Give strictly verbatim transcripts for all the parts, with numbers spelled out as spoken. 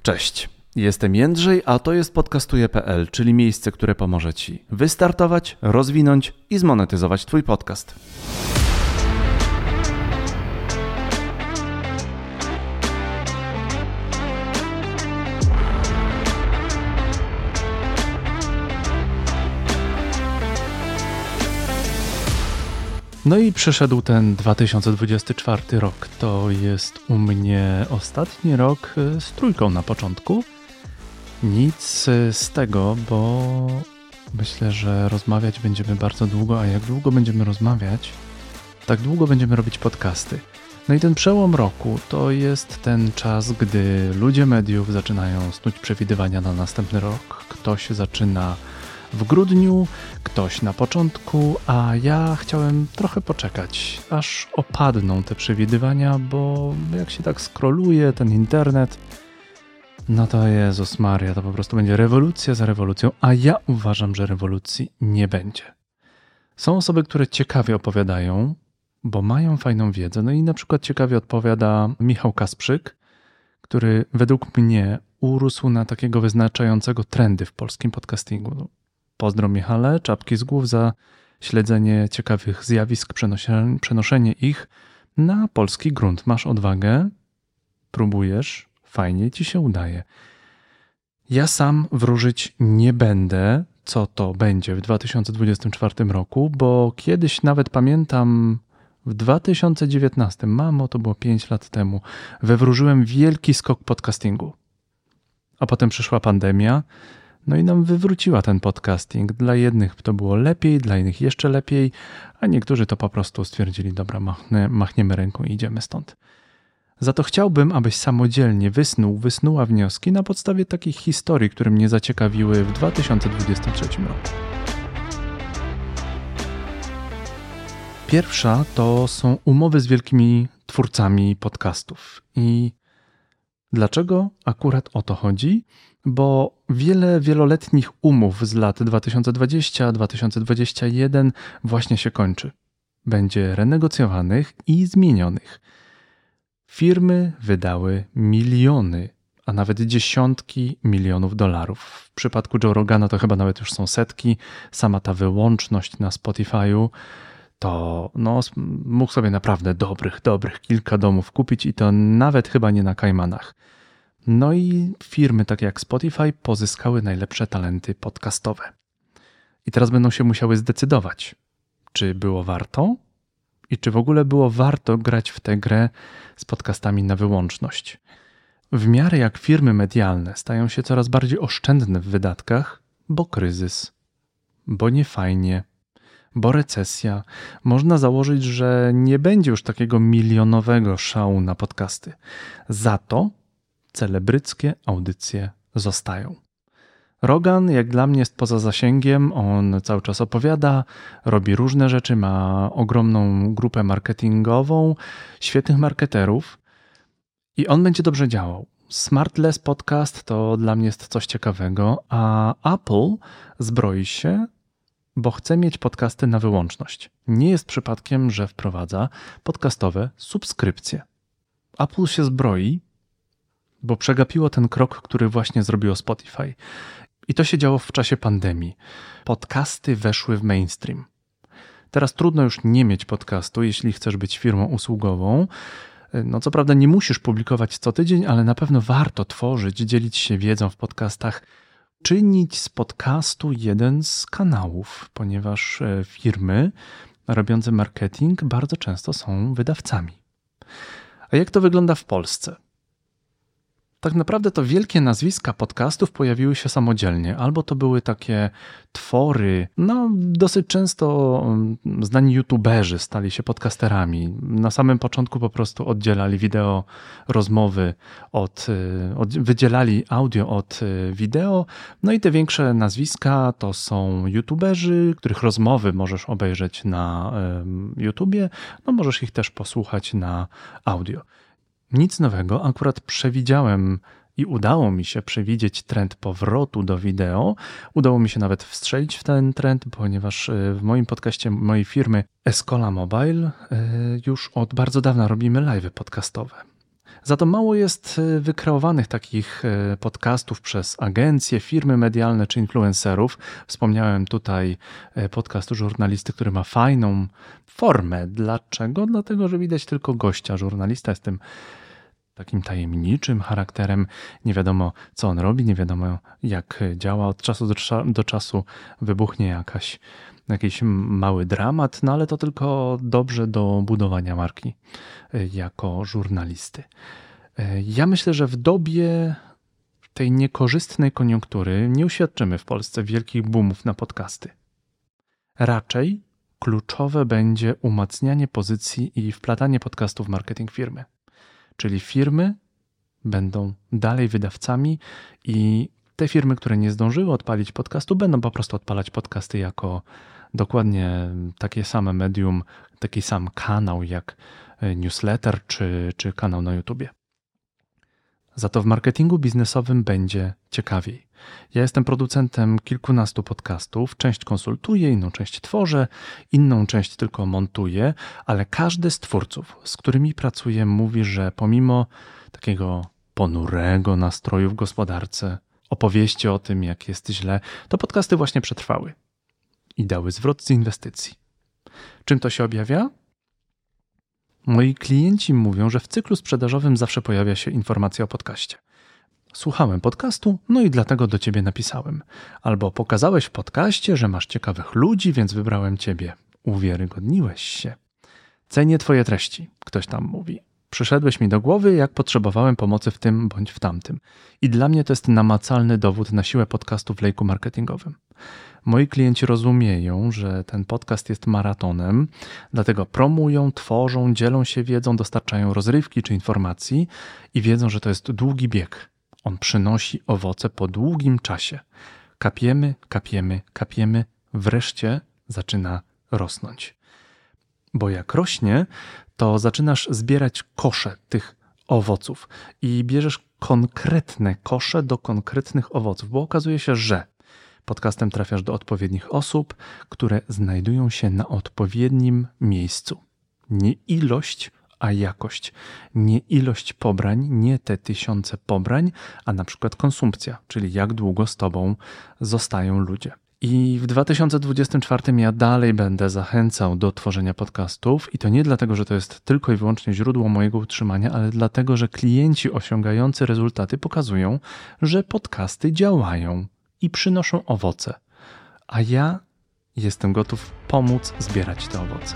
Cześć, jestem Jędrzej, a to jest podcastuję kropka p l, czyli miejsce, które pomoże Ci wystartować, rozwinąć i zmonetyzować Twój podcast. No i przyszedł ten dwa tysiące dwudziesty czwarty rok. To jest u mnie ostatni rok z trójką na początku. Nic z tego, bo myślę, że rozmawiać będziemy bardzo długo, a jak długo będziemy rozmawiać, tak długo będziemy robić podcasty. No i ten przełom roku to jest ten czas, gdy ludzie mediów zaczynają snuć przewidywania na następny rok. Ktoś zaczyna w grudniu, ktoś na początku, a ja chciałem trochę poczekać, aż opadną te przewidywania, bo jak się tak scrolluje ten internet, no to Jezus Maria, to po prostu będzie rewolucja za rewolucją, a ja uważam, że rewolucji nie będzie. Są osoby, które ciekawie opowiadają, bo mają fajną wiedzę, no i na przykład ciekawie odpowiada Michał Kasprzyk, który według mnie urósł na takiego wyznaczającego trendy w polskim podcastingu. Pozdro Michale, czapki z głów za śledzenie ciekawych zjawisk, przenoszenie, przenoszenie ich na polski grunt. Masz odwagę, próbujesz, fajnie ci się udaje. Ja sam wróżyć nie będę, co to będzie w dwa tysiące dwudziestym czwartym roku, bo kiedyś nawet pamiętam w dwa tysiące dziewiętnastym, mamo, to było pięć lat temu, wywróżyłem wielki skok podcastingu. A potem przyszła pandemia, no i nam wywróciła ten podcasting. Dla jednych to było lepiej, dla innych jeszcze lepiej, a niektórzy to po prostu stwierdzili, dobra, machnie, machniemy ręką i idziemy stąd. Za to chciałbym, abyś samodzielnie wysnuł, wysnuła wnioski na podstawie takich historii, które mnie zaciekawiły w dwa tysiące dwudziestym trzecim roku. Pierwsza to są umowy z wielkimi twórcami podcastów. I dlaczego akurat o to chodzi? Bo wiele wieloletnich umów z lat dwa tysiące dwudziesty do dwa tysiące dwudziestego pierwszego właśnie się kończy. Będzie renegocjowanych i zmienionych. Firmy wydały miliony, a nawet dziesiątki milionów dolarów. W przypadku Joe Rogana to chyba nawet już są setki. Sama ta wyłączność na Spotify'u to no, mógł sobie naprawdę dobrych, dobrych kilka domów kupić i to nawet chyba nie na Kajmanach. No i firmy takie jak Spotify pozyskały najlepsze talenty podcastowe. I teraz będą się musiały zdecydować, czy było warto i czy w ogóle było warto grać w tę grę z podcastami na wyłączność. W miarę jak firmy medialne stają się coraz bardziej oszczędne w wydatkach, bo kryzys, bo niefajnie, bo recesja, można założyć, że nie będzie już takiego milionowego szału na podcasty. Za to celebryckie audycje zostają. Rogan, jak dla mnie, jest poza zasięgiem, on cały czas opowiada, robi różne rzeczy, ma ogromną grupę marketingową, świetnych marketerów i on będzie dobrze działał. Smartless Podcast to dla mnie jest coś ciekawego, a Apple zbroi się, bo chce mieć podcasty na wyłączność. Nie jest przypadkiem, że wprowadza podcastowe subskrypcje. Apple się zbroi, bo przegapiło ten krok, który właśnie zrobiło Spotify. I to się działo w czasie pandemii. Podcasty weszły w mainstream. Teraz trudno już nie mieć podcastu, jeśli chcesz być firmą usługową. No co prawda nie musisz publikować co tydzień, ale na pewno warto tworzyć, dzielić się wiedzą w podcastach, czynić z podcastu jeden z kanałów, ponieważ firmy robiące marketing bardzo często są wydawcami. A jak to wygląda w Polsce? Tak naprawdę to wielkie nazwiska podcastów pojawiły się samodzielnie, albo to były takie twory, no dosyć często znani youtuberzy stali się podcasterami. Na samym początku po prostu oddzielali wideo rozmowy od, od wydzielali audio od wideo, no i te większe nazwiska to są youtuberzy, których rozmowy możesz obejrzeć na YouTubie, no możesz ich też posłuchać na audio. Nic nowego, akurat przewidziałem i udało mi się przewidzieć trend powrotu do wideo. Udało mi się nawet wstrzelić w ten trend, ponieważ w moim podcaście mojej firmy Escola Mobile już od bardzo dawna robimy live'y podcastowe. Za to mało jest wykreowanych takich podcastów przez agencje, firmy medialne czy influencerów. Wspomniałem tutaj podcast żurnalisty, który ma fajną formę. Dlaczego? Dlatego, że widać tylko gościa. Żurnalista jest tym takim tajemniczym charakterem. Nie wiadomo, co on robi, nie wiadomo, jak działa. Od czasu do, do czasu wybuchnie jakaś, jakiś mały dramat, no ale to tylko dobrze do budowania marki jako żurnalisty. Ja myślę, że w dobie tej niekorzystnej koniunktury nie uświadczymy w Polsce wielkich boomów na podcasty. Raczej kluczowe będzie umacnianie pozycji i wplatanie podcastów w marketing firmy. Czyli firmy będą dalej wydawcami i te firmy, które nie zdążyły odpalić podcastu, będą po prostu odpalać podcasty jako dokładnie takie same medium, taki sam kanał jak newsletter czy, czy kanał na YouTubie. Za to w marketingu biznesowym będzie ciekawiej. Ja jestem producentem kilkunastu podcastów, część konsultuję, inną część tworzę, inną część tylko montuję, ale każdy z twórców, z którymi pracuję, mówi, że pomimo takiego ponurego nastroju w gospodarce, opowieści o tym, jak jest źle, to podcasty właśnie przetrwały i dały zwrot z inwestycji. Czym to się objawia? Moi klienci mówią, że w cyklu sprzedażowym zawsze pojawia się informacja o podcaście. Słuchałem podcastu, no i dlatego do ciebie napisałem. Albo pokazałeś w podcaście, że masz ciekawych ludzi, więc wybrałem ciebie. Uwiarygodniłeś się. Cenię twoje treści, ktoś tam mówi. Przyszedłeś mi do głowy, jak potrzebowałem pomocy w tym bądź w tamtym. I dla mnie to jest namacalny dowód na siłę podcastu w lejku marketingowym. Moi klienci rozumieją, że ten podcast jest maratonem, dlatego promują, tworzą, dzielą się wiedzą, dostarczają rozrywki czy informacji i wiedzą, że to jest długi bieg. On przynosi owoce po długim czasie. Kapiemy, kapiemy, kapiemy, wreszcie zaczyna rosnąć. Bo jak rośnie, to zaczynasz zbierać kosze tych owoców i bierzesz konkretne kosze do konkretnych owoców, bo okazuje się, że podcastem trafiasz do odpowiednich osób, które znajdują się na odpowiednim miejscu. Nie ilość, a jakość. Nie ilość pobrań, nie te tysiące pobrań, a na przykład konsumpcja, czyli jak długo z tobą zostają ludzie. I w dwa tysiące dwudziestym czwartym ja dalej będę zachęcał do tworzenia podcastów i to nie dlatego, że to jest tylko i wyłącznie źródło mojego utrzymania, ale dlatego, że klienci osiągający rezultaty pokazują, że podcasty działają i przynoszą owoce, a ja jestem gotów pomóc zbierać te owoce.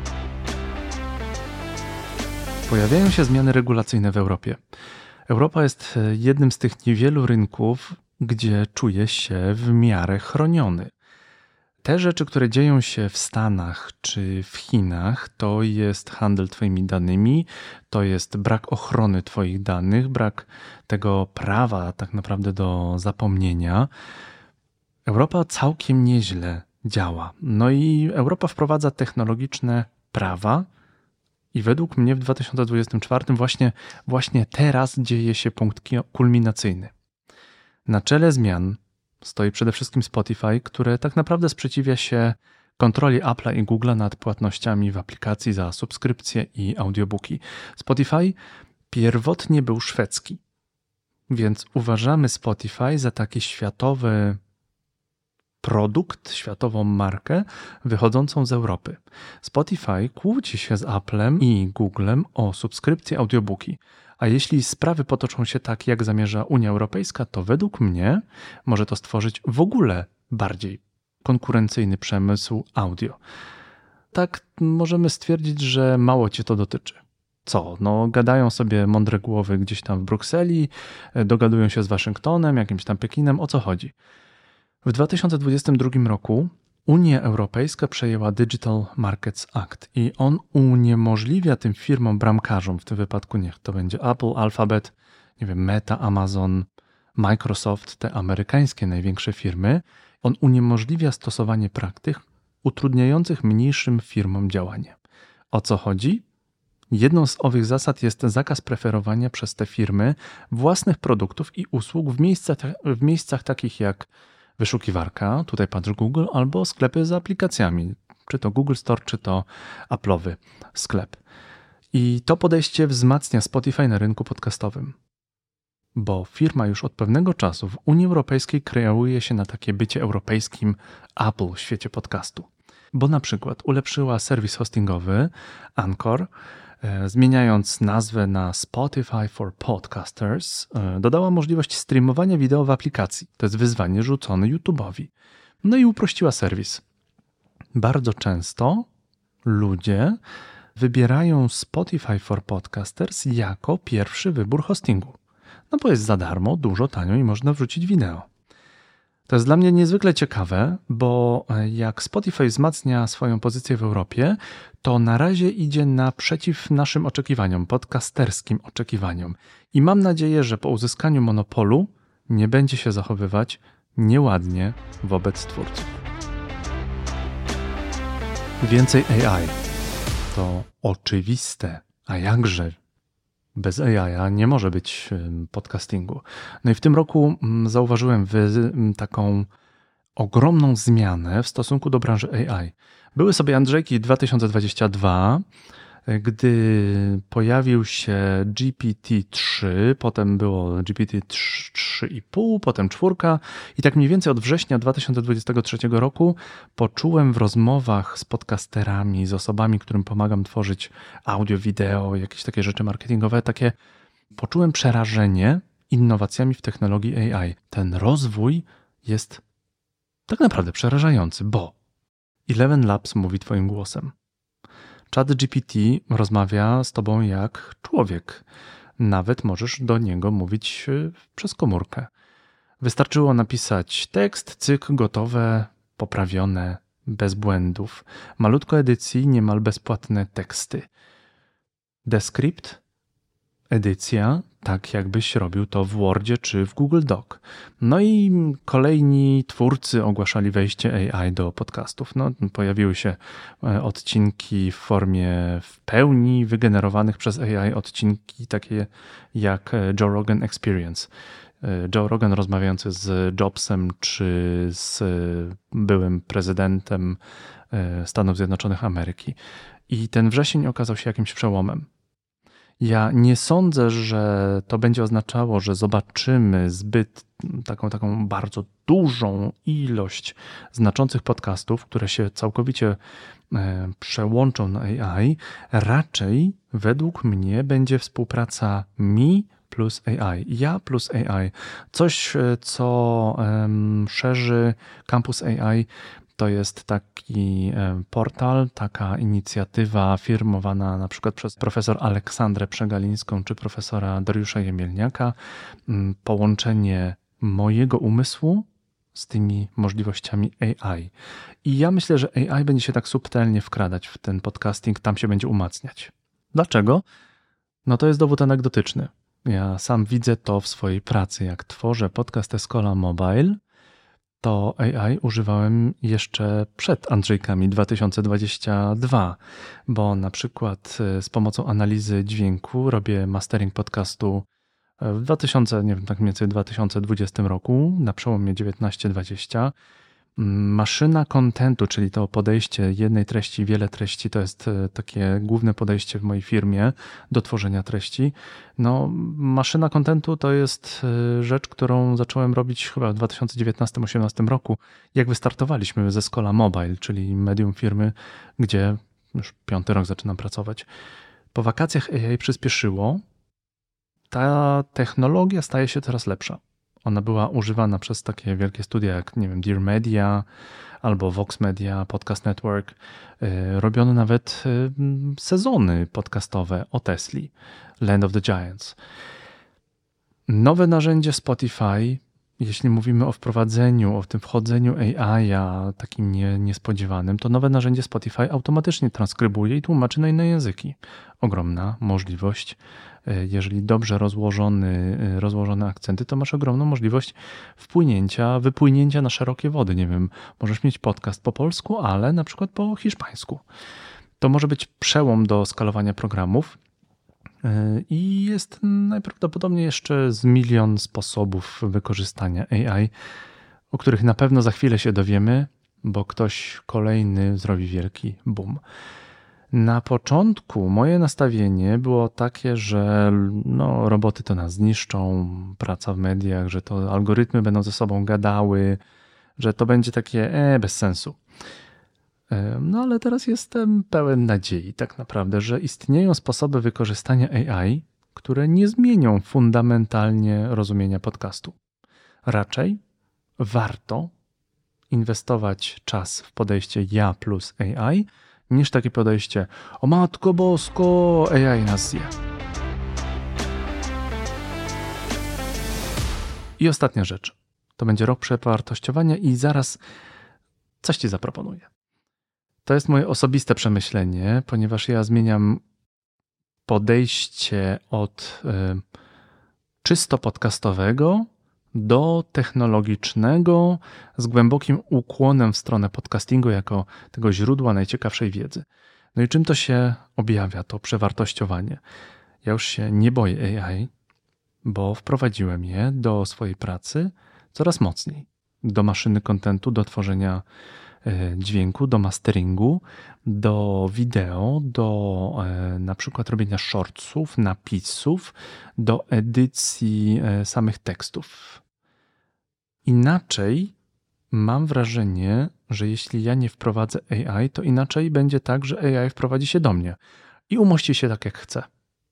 Pojawiają się zmiany regulacyjne w Europie. Europa jest jednym z tych niewielu rynków, gdzie czuję się w miarę chroniony. Te rzeczy, które dzieją się w Stanach czy w Chinach, to jest handel twoimi danymi, to jest brak ochrony twoich danych, brak tego prawa tak naprawdę do zapomnienia. Europa całkiem nieźle działa. No i Europa wprowadza technologiczne prawa i według mnie w dwa tysiące dwudziestym czwartym właśnie, właśnie teraz dzieje się punkt kulminacyjny. Na czele zmian stoi przede wszystkim Spotify, które tak naprawdę sprzeciwia się kontroli Apple'a i Google'a nad płatnościami w aplikacji za subskrypcje i audiobooki. Spotify pierwotnie był szwedzki, więc uważamy Spotify za taki światowy produkt, światową markę wychodzącą z Europy. Spotify kłóci się z Apple'em i Googlem o subskrypcje audiobooki. A jeśli sprawy potoczą się tak, jak zamierza Unia Europejska, to według mnie może to stworzyć w ogóle bardziej konkurencyjny przemysł audio. Tak możemy stwierdzić, że mało cię to dotyczy. Co? No gadają sobie mądre głowy gdzieś tam w Brukseli, dogadują się z Waszyngtonem, jakimś tam Pekinem. O co chodzi? W dwa tysiące dwudziestym drugim roku Unia Europejska przejęła Digital Markets Act i on uniemożliwia tym firmom bramkarzom, w tym wypadku niech to będzie Apple, Alphabet, nie wiem, Meta, Amazon, Microsoft, te amerykańskie największe firmy, on uniemożliwia stosowanie praktyk utrudniających mniejszym firmom działanie. O co chodzi? Jedną z owych zasad jest zakaz preferowania przez te firmy własnych produktów i usług w miejscach, w miejscach takich jak wyszukiwarka, tutaj patrz Google, albo sklepy z aplikacjami, czy to Google Store, czy to Apple'owy sklep. I to podejście wzmacnia Spotify na rynku podcastowym, bo firma już od pewnego czasu w Unii Europejskiej kreuje się na takie bycie europejskim Apple w świecie podcastu. Bo na przykład ulepszyła serwis hostingowy Anchor, e, zmieniając nazwę na Spotify for Podcasters, e, dodała możliwość streamowania wideo w aplikacji. To jest wyzwanie rzucone YouTube'owi. No i uprościła serwis. Bardzo często ludzie wybierają Spotify for Podcasters jako pierwszy wybór hostingu. No bo jest za darmo, dużo, tanio i można wrzucić wideo. To jest dla mnie niezwykle ciekawe, bo jak Spotify wzmacnia swoją pozycję w Europie, to na razie idzie naprzeciw naszym oczekiwaniom, podcasterskim oczekiwaniom. I mam nadzieję, że po uzyskaniu monopolu nie będzie się zachowywać nieładnie wobec twórców. Więcej A I. To oczywiste, a jakże? Bez A I nie może być podcastingu. No i w tym roku zauważyłem taką ogromną zmianę w stosunku do branży A I. Były sobie Andrzejki dwa tysiące dwudziesty drugi, gdy pojawił się G P T trzy, potem było G P T trzy i pół, potem czwórka i tak mniej więcej od września dwa tysiące dwudziestego trzeciego roku poczułem w rozmowach z podcasterami, z osobami, którym pomagam tworzyć audio, wideo, jakieś takie rzeczy marketingowe, takie poczułem przerażenie innowacjami w technologii A I. Ten rozwój jest tak naprawdę przerażający, bo Eleven Labs mówi twoim głosem. ChatGPT rozmawia z tobą jak człowiek. Nawet możesz do niego mówić przez komórkę. Wystarczyło napisać tekst, cyk, gotowe, poprawione, bez błędów. Malutko edycji, niemal bezpłatne teksty. Descript, edycja, tak jakbyś robił to w Wordzie czy w Google Doc. No i kolejni twórcy ogłaszali wejście A I do podcastów. No, pojawiły się odcinki w formie w pełni wygenerowanych przez A I, odcinki takie jak Joe Rogan Experience. Joe Rogan rozmawiający z Jobsem czy z byłym prezydentem Stanów Zjednoczonych Ameryki. I ten wrzesień okazał się jakimś przełomem. Ja nie sądzę, że to będzie oznaczało, że zobaczymy zbyt taką, taką bardzo dużą ilość znaczących podcastów, które się całkowicie przełączą na A I. Raczej według mnie będzie współpraca mi plus A I, ja plus A I. Coś, co um, szerzy Campus A I. To jest taki portal, taka inicjatywa firmowana na przykład przez profesor Aleksandrę Przegalińską czy profesora Dariusza Jemielniaka. Połączenie mojego umysłu z tymi możliwościami A I. I ja myślę, że A I będzie się tak subtelnie wkradać w ten podcasting, tam się będzie umacniać. Dlaczego? No to jest dowód anegdotyczny. Ja sam widzę to w swojej pracy. Jak tworzę podcast Escola Mobile, to A I używałem jeszcze przed Andrzejkami dwa tysiące dwudziesty drugi, bo na przykład z pomocą analizy dźwięku robię mastering podcastu w dwa tysiące, nie wiem, tak mniej więcej dwa tysiące dwudziestym roku, na przełomie dziewiętnaście dwadzieścia. Maszyna kontentu, czyli to podejście jednej treści, wiele treści, to jest takie główne podejście w mojej firmie do tworzenia treści. No, maszyna kontentu to jest rzecz, którą zacząłem robić chyba w dwa tysiące dziewiętnastym osiemnastym roku, jak wystartowaliśmy ze Escola Mobile, czyli medium firmy, gdzie już piąty rok zaczynam pracować. Po wakacjach A I przyspieszyło. Ta technologia staje się coraz lepsza. Ona była używana przez takie wielkie studia jak, nie wiem, Dear Media albo Vox Media, Podcast Network. Robiono nawet sezony podcastowe o Tesli, Land of the Giants. Nowe narzędzie Spotify, jeśli mówimy o wprowadzeniu, o tym wchodzeniu A I a takim nie, niespodziewanym, to nowe narzędzie Spotify automatycznie transkrybuje i tłumaczy na inne języki. Ogromna możliwość. Jeżeli dobrze rozłożony, rozłożone akcenty, to masz ogromną możliwość wpłynięcia, wypłynięcia na szerokie wody. Nie wiem, możesz mieć podcast po polsku, ale na przykład po hiszpańsku. To może być przełom do skalowania programów i jest najprawdopodobniej jeszcze z milion sposobów wykorzystania A I, o których na pewno za chwilę się dowiemy, bo ktoś kolejny zrobi wielki boom. Na początku moje nastawienie było takie, że no, roboty to nas zniszczą, praca w mediach, że to algorytmy będą ze sobą gadały, że to będzie takie e, bez sensu. No ale teraz jestem pełen nadziei tak naprawdę, że istnieją sposoby wykorzystania A I, które nie zmienią fundamentalnie rozumienia podcastu. Raczej warto inwestować czas w podejście ja plus A I, niż takie podejście o matko bosko, A I nas zje. I ostatnia rzecz. To będzie rok przewartościowania i zaraz coś Ci zaproponuję. To jest moje osobiste przemyślenie, ponieważ ja zmieniam podejście od y, czysto podcastowego do technologicznego, z głębokim ukłonem w stronę podcastingu jako tego źródła najciekawszej wiedzy. No i czym to się objawia, to przewartościowanie? Ja już się nie boję A I, bo wprowadziłem je do swojej pracy coraz mocniej. Do maszyny kontentu, do tworzenia dźwięku, do masteringu, do wideo, do e, na przykład robienia shortsów, napisów, do edycji e, samych tekstów. Inaczej mam wrażenie, że jeśli ja nie wprowadzę A I, to inaczej będzie tak, że A I wprowadzi się do mnie i umości się tak jak chce.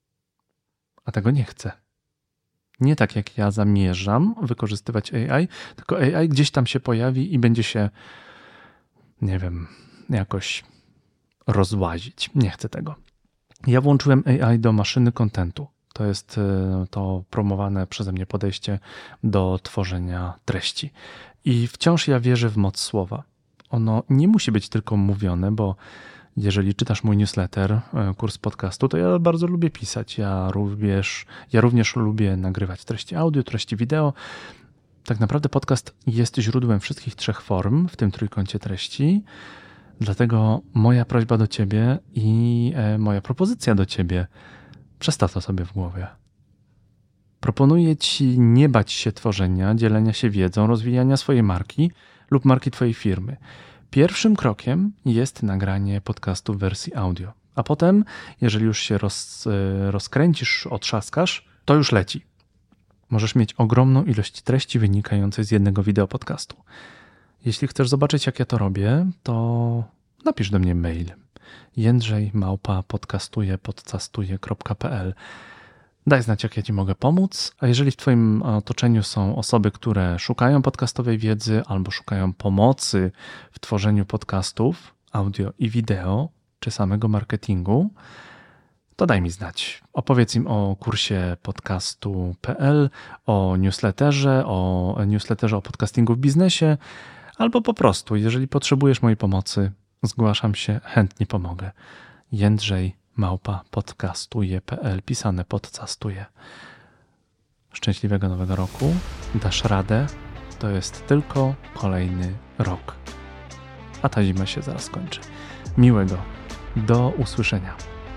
A tego nie chcę. Nie tak jak ja zamierzam wykorzystywać A I, tylko A I gdzieś tam się pojawi i będzie się nie wiem, jakoś rozłazić. Nie chcę tego. Ja włączyłem A I do maszyny kontentu. To jest to promowane przeze mnie podejście do tworzenia treści. I wciąż ja wierzę w moc słowa. Ono nie musi być tylko mówione, bo jeżeli czytasz mój newsletter, kurs podcastu, to ja bardzo lubię pisać. Ja również, ja również lubię nagrywać treści audio, treści wideo. Tak naprawdę podcast jest źródłem wszystkich trzech form w tym trójkącie treści, dlatego moja prośba do Ciebie i moja propozycja do Ciebie, przestaw to sobie w głowie. Proponuję Ci nie bać się tworzenia, dzielenia się wiedzą, rozwijania swojej marki lub marki Twojej firmy. Pierwszym krokiem jest nagranie podcastu w wersji audio, a potem, jeżeli już się roz, rozkręcisz, otrzaskasz, to już leci. Możesz mieć ogromną ilość treści wynikającej z jednego wideo podcastu. Jeśli chcesz zobaczyć, jak ja to robię, to napisz do mnie mail jędrzej małpa podcastuje podcastuje kropka p l. Daj znać, jak ja Ci mogę pomóc, a jeżeli w Twoim otoczeniu są osoby, które szukają podcastowej wiedzy albo szukają pomocy w tworzeniu podcastów, audio i wideo, czy samego marketingu, to daj mi znać. Opowiedz im o kursie podcastu kropka p l, o newsletterze, o newsletterze o podcastingu w biznesie, albo po prostu, jeżeli potrzebujesz mojej pomocy, zgłaszam się, chętnie pomogę. Jędrzej małpa podcastuje kropka p l, pisane podcastuje. Szczęśliwego nowego roku. Dasz radę. To jest tylko kolejny rok. A ta zima się zaraz kończy. Miłego. Do usłyszenia.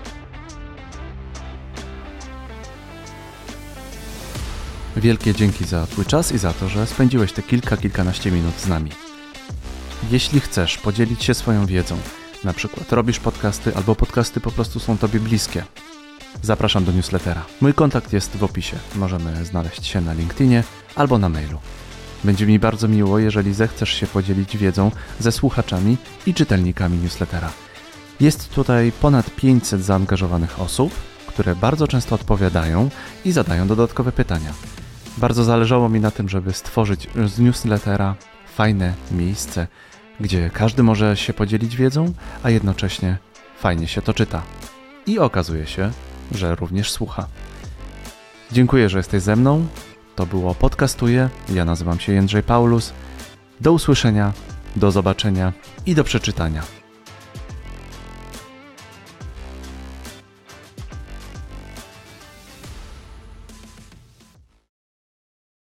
Wielkie dzięki za Twój czas i za to, że spędziłeś te kilka, kilkanaście minut z nami. Jeśli chcesz podzielić się swoją wiedzą, na przykład robisz podcasty albo podcasty po prostu są Tobie bliskie, zapraszam do newslettera. Mój kontakt jest w opisie. Możemy znaleźć się na LinkedInie albo na mailu. Będzie mi bardzo miło, jeżeli zechcesz się podzielić wiedzą ze słuchaczami i czytelnikami newslettera. Jest tutaj ponad pięćset zaangażowanych osób, które bardzo często odpowiadają i zadają dodatkowe pytania. Bardzo zależało mi na tym, żeby stworzyć z newslettera fajne miejsce, gdzie każdy może się podzielić wiedzą, a jednocześnie fajnie się to czyta. I okazuje się, że również słucha. Dziękuję, że jesteś ze mną. To było Podcastuję. Ja nazywam się Jędrzej Paulus. Do usłyszenia, do zobaczenia i do przeczytania.